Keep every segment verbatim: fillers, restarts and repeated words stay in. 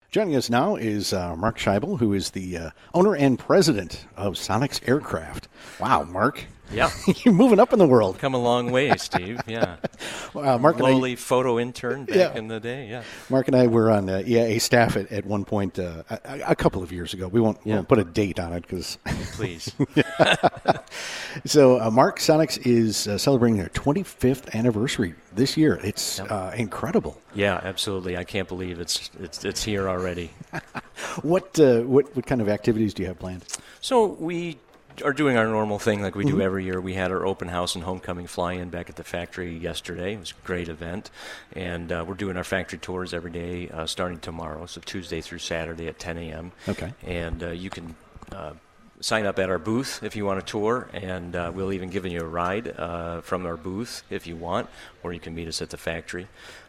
Joining us now is uh, Mark Scheibel, who is the uh, owner and president of Sonex Aircraft. Wow, Mark. Yeah. You're moving up in the world. Come a long way, Steve, yeah. Uh, Mark Lowly and I, photo intern back yeah. in the day, yeah. Mark and I were on uh, E I A staff at, at one point uh, a, a couple of years ago. We won't, Yeah. we won't put a date on it because. Please. So uh, Mark, Sonex is uh, celebrating their twenty-fifth anniversary this year. It's Yep. uh, incredible. Yeah, absolutely. I can't believe it's it's it's here already. What, uh, what what kind of activities do you have planned? So we are doing our normal thing like we do Mhm. every year. We had our open house and homecoming fly-in back at the factory yesterday. It was a great event. And uh, we're doing our factory tours every day uh, starting tomorrow, so Tuesday through Saturday at ten a.m. Okay. And uh, you can uh, sign up at our booth if you want a tour, and uh, we'll even give you a ride uh, from our booth if you want, or you can meet us at the factory.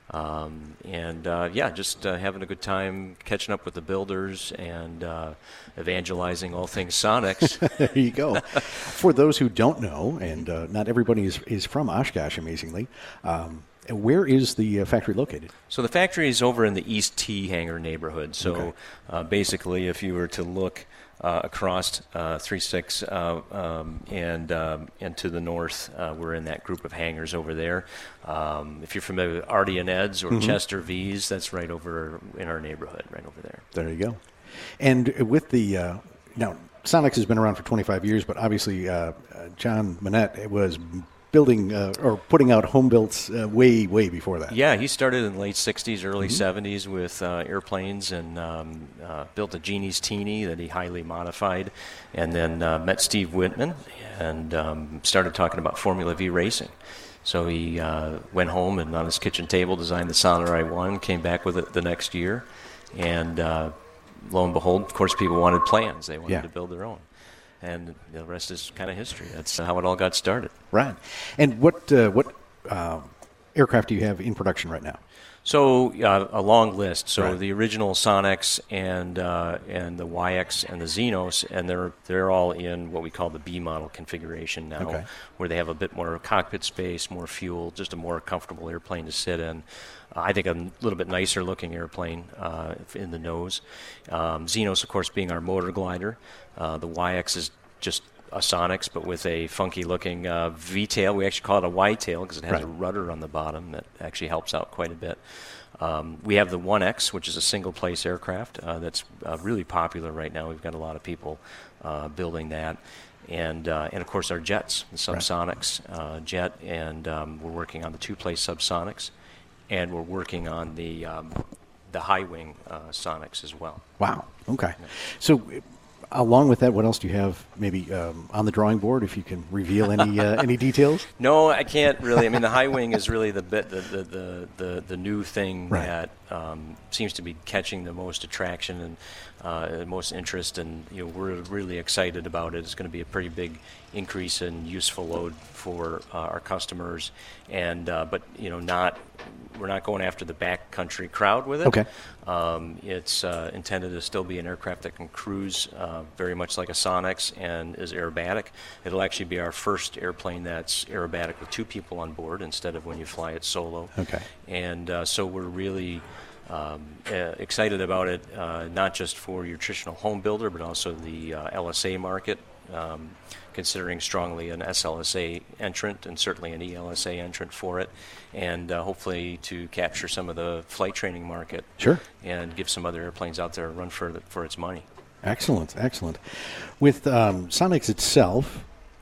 Um, and uh, yeah, just uh, having a good time, catching up with the builders, and uh, evangelizing all things Sonex. There you go. For those who don't know, and uh, not everybody is, is from Oshkosh, amazingly, um, where is the uh, factory located? So the factory is over in the East T hangar neighborhood. So Okay. uh, basically, if you were to look uh, across uh, three six uh, um, and um, and to the north, uh, we're in that group of hangars over there. Um, if you're familiar with Artie and Ed's or Mhm. Chester V's, that's right over in our neighborhood, right over there. There you go. And with the, uh, now, Sonex has been around for twenty-five years, but obviously uh, uh, John Manette was building uh, or putting out home builds uh, way, way before that. Yeah, he started in the late sixties, early Mhm. seventies with uh, airplanes, and um, uh, built a Genie's Teeny that he highly modified, and then uh, met Steve Whitman and um, started talking about Formula V racing. So he uh, went home and on his kitchen table designed the Samurai One, came back with it the next year, and uh, lo and behold, of course, people wanted plans. They wanted Yeah. to build their own. And the rest is kind of history. That's how it all got started. Right. And what uh, what uh, aircraft do you have in production right now? So uh, a long list. So Right. the original Sonex and uh, and the Y X and the Xenos, and they're they're all in what we call the B model configuration now, Okay. where they have a bit more cockpit space, more fuel, just a more comfortable airplane to sit in. Uh, I think a little bit nicer looking airplane uh, in the nose. Um, Xenos, of course, being our motor glider. Uh, the Y X is just a Sonex, but with a funky-looking uh, V-tail. We actually call it a Y-tail because it has Right. a rudder on the bottom that actually helps out quite a bit. Um, we have the one X, which is a single-place aircraft uh, that's uh, really popular right now. We've got a lot of people uh, building that. And, uh, and, of course, our jets, the Subsonics uh, jet, and um, we're working on the two-place Subsonics, and we're working on the, um, the high-wing uh, Sonics as well. Wow. Okay. So, uh, along with that, what else do you have maybe um, on the drawing board, if you can reveal any uh, any details? No, I can't really. I mean, the high wing is really the bit, the the the, the, the new thing Right. that um, seems to be catching the most attraction and uh, most interest, and you know, we're really excited about it. It's going to be a pretty big increase in useful load for uh, our customers, and uh, but you know, not we're not going after the backcountry crowd with it. Okay. Um, it's uh, intended to still be an aircraft that can cruise uh, very much like a Sonex and is aerobatic. It'll actually be our first airplane that's aerobatic with two people on board instead of when you fly it solo. Okay. And uh, so we're really um, uh, excited about it, uh, not just for your traditional home builder, but also the uh, L S A market, um, considering strongly an S L S A entrant and certainly an E L S A entrant for it, and uh, hopefully to capture some of the flight training market. Sure. And give some other airplanes out there a run for the, for its money. Excellent, excellent. With um, Sonex itself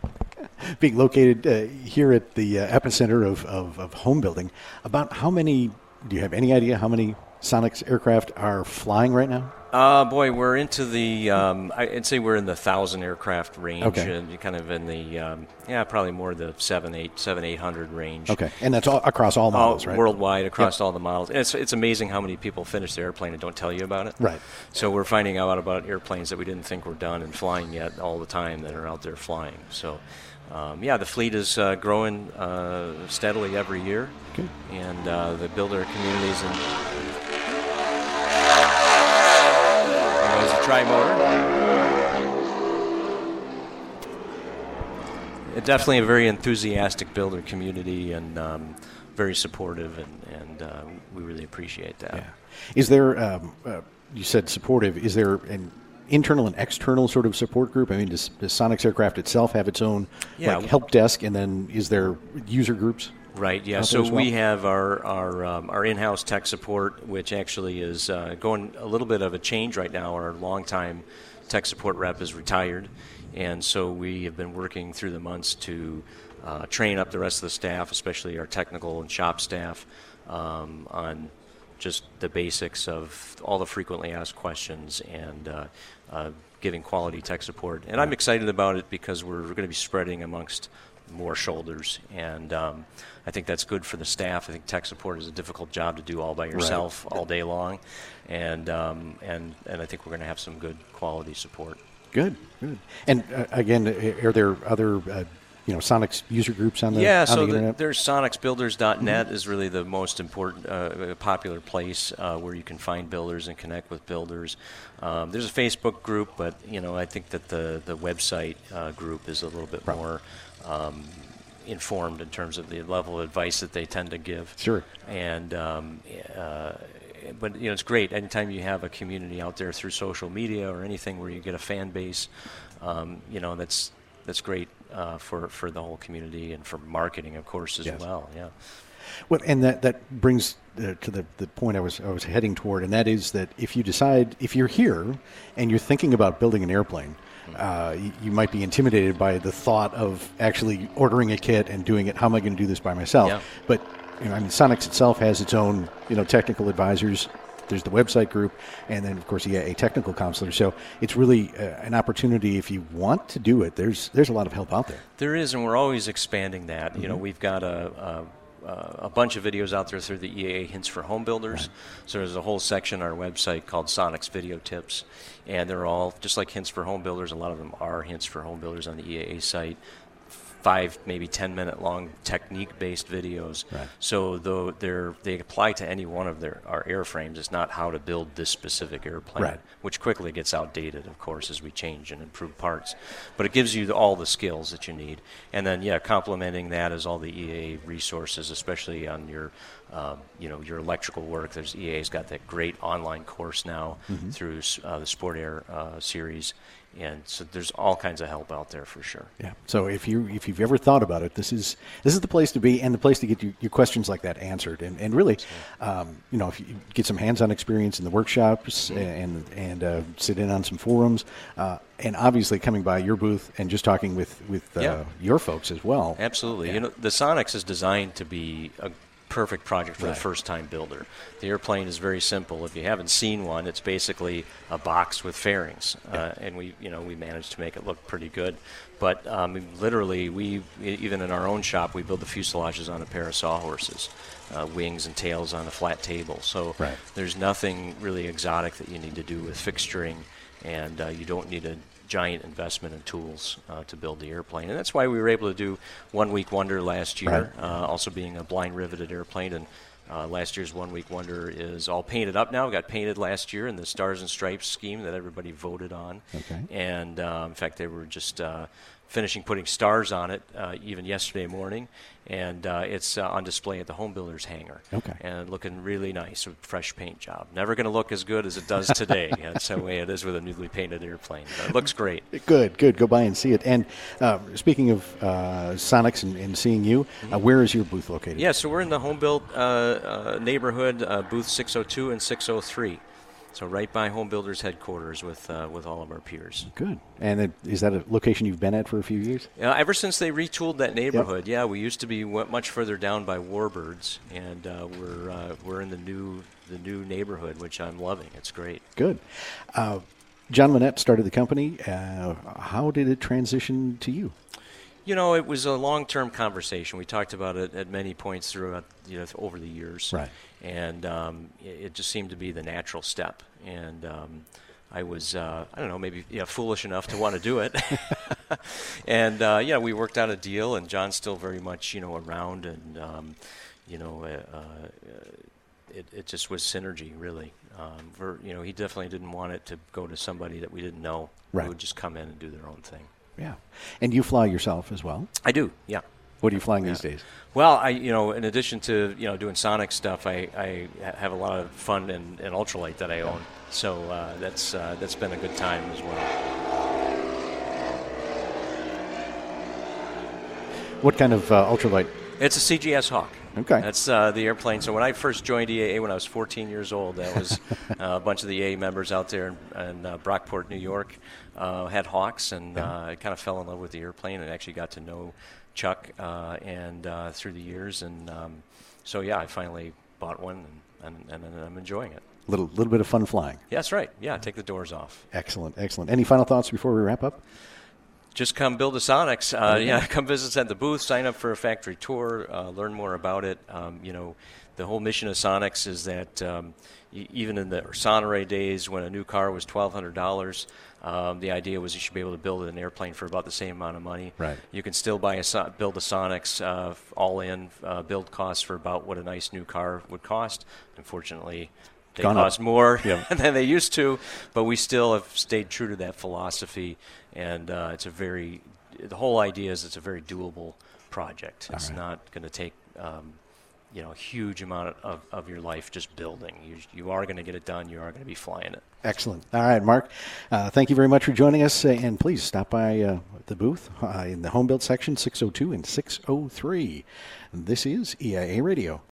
being located uh, here at the uh, epicenter of, of, of home building, about how many, do you have any idea how many Sonex aircraft are flying right now? Uh, boy, we're into the, um, I'd say we're in the thousand aircraft range, Okay. and kind of in the, um, yeah, probably more the seven, eight, seven, eight hundred range. Okay, and that's all across all models, all, right? Worldwide, across Yep. all the models. And it's, it's amazing how many people finish their airplane and don't tell you about it. Right. So we're finding out about airplanes that we didn't think were done and flying yet all the time that are out there flying. So, um, yeah, the fleet is uh, growing uh, steadily every year. Good. And uh, the builder communities and there's a tri-motor. Definitely a very enthusiastic builder community, and um, very supportive, and, and uh, we really appreciate that. Yeah. Is there um, uh, you said supportive. Is there an internal and external sort of support group? I mean, does, does Sonex Aircraft itself have its own yeah, like help desk, and then is there user groups? Right, yeah. So well? we have our our, um, our in-house tech support, which actually is uh, going a little bit of a change right now. Our longtime tech support rep is retired, and so we have been working through the months to uh, train up the rest of the staff, especially our technical and shop staff, um, on just the basics of all the frequently asked questions and uh, uh, giving quality tech support. And I'm excited about it because we're going to be spreading amongst more shoulders, and um, I think that's good for the staff. I think tech support is a difficult job to do all by yourself right. all day long, and um, and and I think we're going to have some good quality support. Good, good. And uh, again, are there other uh, you know Sonex user groups on the yeah? On so the the, there's Sonex Builders dot net mm-hmm. is really the most important, uh, popular place uh, where you can find builders and connect with builders. Um, there's a Facebook group, but you know I think that the the website uh, group is a little bit right. more. Um, informed in terms of the level of advice that they tend to give. Sure. And um, uh, but you know it's great anytime you have a community out there through social media or anything where you get a fan base. Um, you know that's that's great uh, for for the whole community and for marketing, of course, as yes. well. Yeah. Well, and that that brings uh, to the the point I was I was heading toward, and that is that if you decide if you're here and you're thinking about building an airplane. Uh, you, you might be intimidated by the thought of actually ordering a kit and doing it. How am I going to do this by myself? Yeah. But you know, I mean, Sonex itself has its own, you know, technical advisors. There's the website group, and then of course you get a technical counselor. So it's really uh, an opportunity if you want to do it. There's there's a lot of help out there. There is, and we're always expanding that. Mm-hmm. You know, we've got a. a Uh, a bunch of videos out there through the E A A Hints for Home Builders. Right. So there's a whole section on our website called Sonex Video Tips, and they're all just like Hints for Home Builders. A lot of them are Hints for Home Builders on the E A A site. Five, maybe ten minute long technique-based videos. Right. So though they're they apply to any one of their our airframes. It's not how to build this specific airplane, right. which quickly gets outdated, of course, as we change and improve parts. But it gives you the, all the skills that you need. And then, yeah, complementing that is all the E A A resources, especially on your, um, you know, your electrical work. There's E A A's got that great online course now mm-hmm. through uh, the Sport Air uh, series. And so there's all kinds of help out there for sure. Yeah. So if you if you've ever thought about it, this is this is the place to be and the place to get your, your questions like that answered. And and really, um, you know, if you get some hands-on experience in the workshops mm-hmm. and and uh, sit in on some forums, uh, and obviously coming by your booth and just talking with with uh, yeah. your folks as well. Absolutely. Yeah. You know, the Sonex is designed to be a perfect project for right. the first-time builder. The airplane is very simple. If you haven't seen one, it's basically a box with fairings, yeah. uh, and we, you know, we managed to make it look pretty good. But um, literally, we even in our own shop, we build the fuselages on a pair of sawhorses, uh, wings and tails on a flat table. So right. there's nothing really exotic that you need to do with fixturing, and uh, you don't need a giant investment in tools uh, to build the airplane. And that's why we were able to do One Week Wonder last year, right. uh, also being a blind riveted airplane. And uh, last year's One Week Wonder is all painted up now. It got painted last year in the Stars and Stripes scheme that everybody voted on. Okay. And uh, in fact, they were just uh, finishing putting stars on it uh, even yesterday morning. And uh, it's uh, on display at the Home Builders hangar. Okay. And looking really nice with fresh paint job. Never going to look as good as it does today. That's the way it is with a newly painted airplane. But it looks great. Good, good. Go by and see it. And uh, speaking of uh, Sonex and, and seeing you, mm-hmm. uh, where is your booth located? Yeah, so we're in the Home Built uh, uh, neighborhood, uh, booth six oh two and six oh three. So right by Home Builders headquarters with uh, with all of our peers. Good. And it, is that a location you've been at for a few years? Uh, ever since they retooled that neighborhood, yep. yeah. We used to be w- much further down by Warbirds, and uh, we're uh, we're in the new the new neighborhood, which I'm loving. It's great. Good. Uh, John Monette started the company. Uh, how did it transition to you? You know, it was a long-term conversation. We talked about it at many points throughout, you know, over the years. Right. And um, it, it just seemed to be the natural step. And um, I was, uh, I don't know, maybe yeah, foolish enough to want to do it. and, uh, yeah, we worked out a deal, and John's still very much, you know, around. And, um, you know, uh, uh, it, it just was synergy, really. Um, for, you know, he definitely didn't want it to go to somebody that we didn't know right. who would just come in and do their own thing. Yeah. And you fly yourself as well? I do, yeah. What are you flying Yeah. these days? Well, I you know, in addition to you know doing Sonic stuff, I, I have a lot of fun in, in ultralight that I own. So uh, that's uh, that's been a good time as well. What kind of uh, ultralight? It's a C G S Hawk. Okay. That's uh, the airplane. So when I first joined E A A when I was fourteen years old, that was uh, a bunch of the E A A members out there in, in uh, Brockport, New York, uh, had Hawks, and Yeah. uh, I kind of fell in love with the airplane and actually got to know Chuck uh, and uh, through the years. And um, so, yeah, I finally bought one, and, and, and I'm enjoying it. Little little bit of fun flying. Yeah, that's right. Yeah, take the doors off. Excellent, excellent. Any final thoughts before we wrap up? Just come build a Sonics. Uh, Okay. Yeah, come visit us at the booth, sign up for a factory tour, uh, learn more about it. Um, you know, the whole mission of Sonics is that um, y- even in the Sonore days when a new car was twelve hundred dollars, um, the idea was you should be able to build an airplane for about the same amount of money. Right. You can still buy a so- build a Sonics uh, f- all-in uh, build costs for about what a nice new car would cost. Unfortunately, they Gone up. cost more Yeah. than they used to, but we still have stayed true to that philosophy, and uh, it's a very, the whole idea is it's a very doable project. It's right. not going to take, um, you know, a huge amount of, of your life just building. You, you are going to get it done. You are going to be flying it. Excellent. All right, Mark. Uh, thank you very much for joining us, uh, and please stop by uh, the booth uh, in the home build section, six oh two and six oh three. This is E I A Radio.